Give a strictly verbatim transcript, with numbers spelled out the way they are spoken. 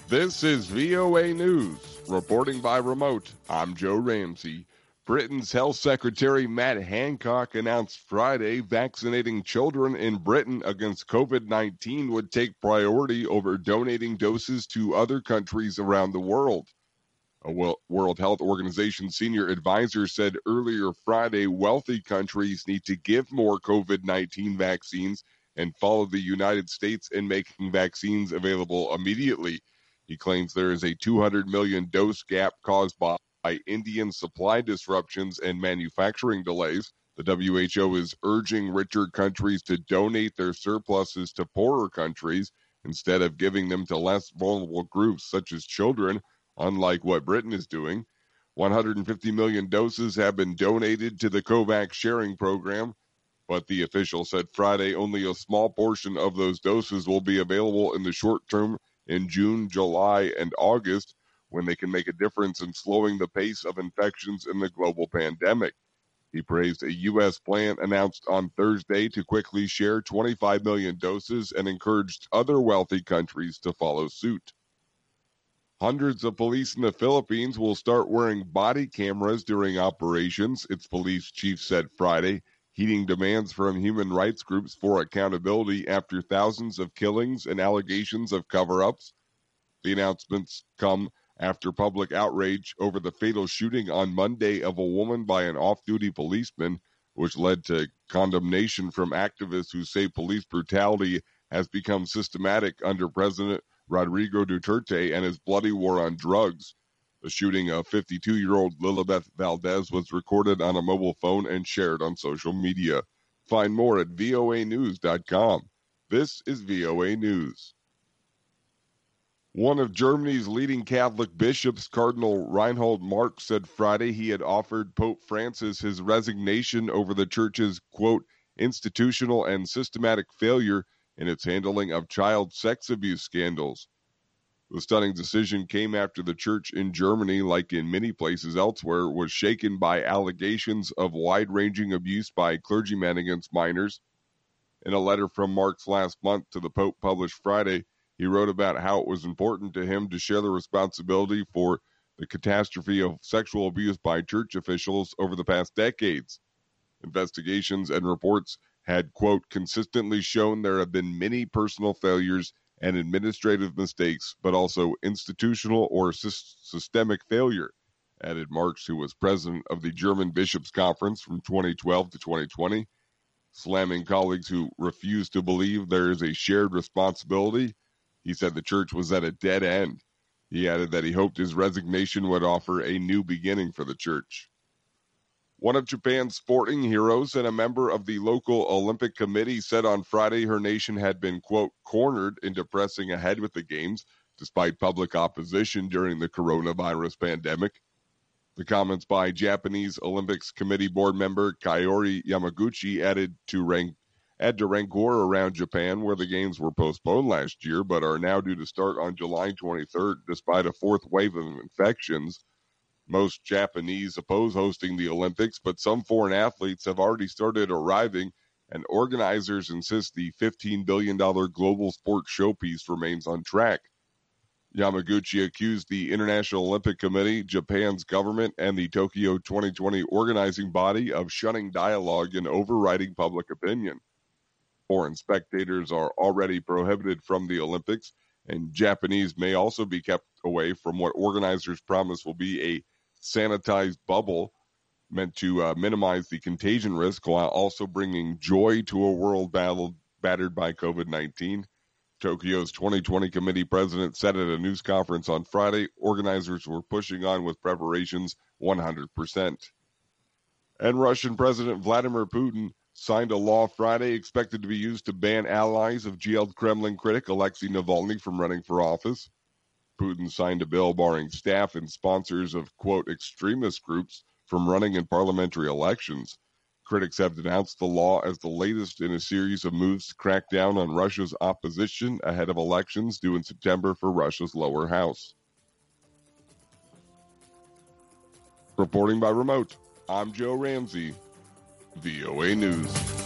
This is V O A News. Reporting by remote, I'm Joe Ramsey. Britain's Health Secretary Matt Hancock announced Friday vaccinating children in Britain against COVID nineteen would take priority over donating doses to other countries around the world. A World Health Organization senior advisor said earlier Friday wealthy countries need to give more COVID nineteen vaccines and follow the United States in making vaccines available immediately. He claims there is a two hundred million dose gap caused by Indian supply disruptions and manufacturing delays. The W H O is urging richer countries to donate their surpluses to poorer countries instead of giving them to less vulnerable groups such as children, unlike what Britain is doing. one hundred fifty million doses have been donated to the COVAX sharing program, but the official said Friday only a small portion of those doses will be available in the short term in June, July, and August, when they can make a difference in slowing the pace of infections in the global pandemic. He praised a U S plan announced on Thursday to quickly share twenty-five million doses and encouraged other wealthy countries to follow suit. Hundreds of police in the Philippines will start wearing body cameras during operations, its police chief said Friday, heeding demands from human rights groups for accountability after thousands of killings and allegations of cover-ups. The announcements come after public outrage over the fatal shooting on Monday of a woman by an off-duty policeman, which led to condemnation from activists who say police brutality has become systematic under President Rodrigo Duterte and his bloody war on drugs. The shooting of fifty-two-year-old Lilibeth Valdez was recorded on a mobile phone and shared on social media. Find more at V O A news dot com. This is V O A News. One of Germany's leading Catholic bishops, Cardinal Reinhold Marx, said Friday he had offered Pope Francis his resignation over the church's, quote, institutional and systematic failure in its handling of child sex abuse scandals. The stunning decision came after the church in Germany, like in many places elsewhere, was shaken by allegations of wide-ranging abuse by clergymen against minors. In a letter from Marx last month to the Pope published Friday, he wrote about how it was important to him to share the responsibility for the catastrophe of sexual abuse by church officials over the past decades. Investigations and reports had, quote, consistently shown there have been many personal failures and administrative mistakes, but also institutional or sy- systemic failure, added Marx, who was president of the German Bishops' Conference from twenty twelve to twenty twenty, slamming colleagues who refused to believe there is a shared responsibility. He said the church was at a dead end. He added that he hoped his resignation would offer a new beginning for the church. One of Japan's sporting heroes and a member of the local Olympic Committee said on Friday her nation had been, quote, cornered into pressing ahead with the Games despite public opposition during the coronavirus pandemic. The comments by Japanese Olympics Committee board member Kaori Yamaguchi added to rank, add to rancor around Japan, where the Games were postponed last year but are now due to start on July twenty-third despite a fourth wave of infections. Most Japanese oppose hosting the Olympics, but some foreign athletes have already started arriving, and organizers insist the fifteen billion dollars global sports showpiece remains on track. Yamaguchi accused the International Olympic Committee, Japan's government, and the Tokyo twenty twenty organizing body of shunning dialogue and overriding public opinion. Foreign spectators are already prohibited from the Olympics, and Japanese may also be kept away from what organizers promise will be a sanitized bubble meant to uh, minimize the contagion risk while also bringing joy to a world battled, battered by COVID nineteen. Tokyo's twenty twenty committee president said at a news conference on Friday, organizers were pushing on with preparations one hundred percent. And Russian President Vladimir Putin signed a law Friday expected to be used to ban allies of jailed Kremlin critic Alexei Navalny from running for office. Putin signed a bill barring staff and sponsors of, quote, extremist groups from running in parliamentary elections. Critics have denounced the law as the latest in a series of moves to crack down on Russia's opposition ahead of elections due in September for Russia's lower house. Reporting by remote, I'm Joe Ramsey, V O A News.